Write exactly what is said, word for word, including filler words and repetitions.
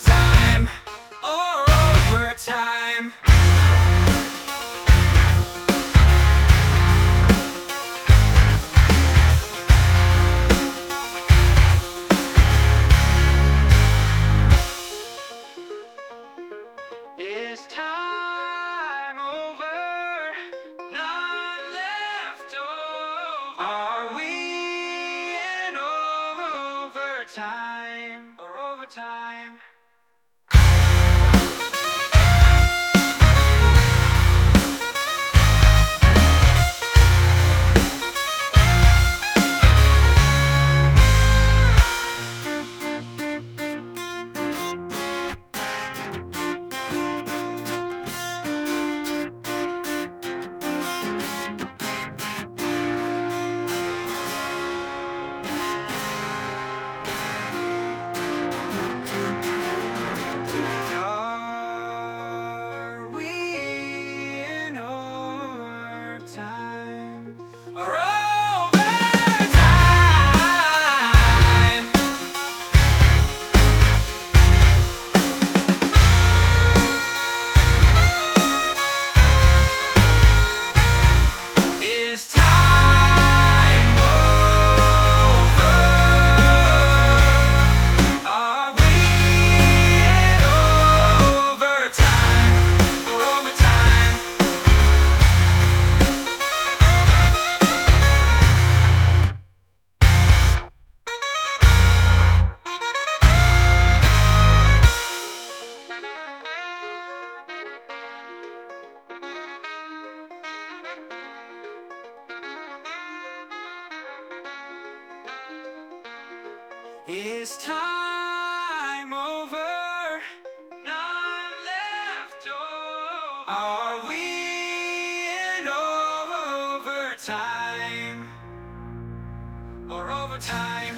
overtime, or overtime. Is time over? None left over. Are we in overtime or overtime? Are we in overtime or overtime? Is time over? Are we in overtime or overtime? Is time over? None left over. Are we in overtime or overtime?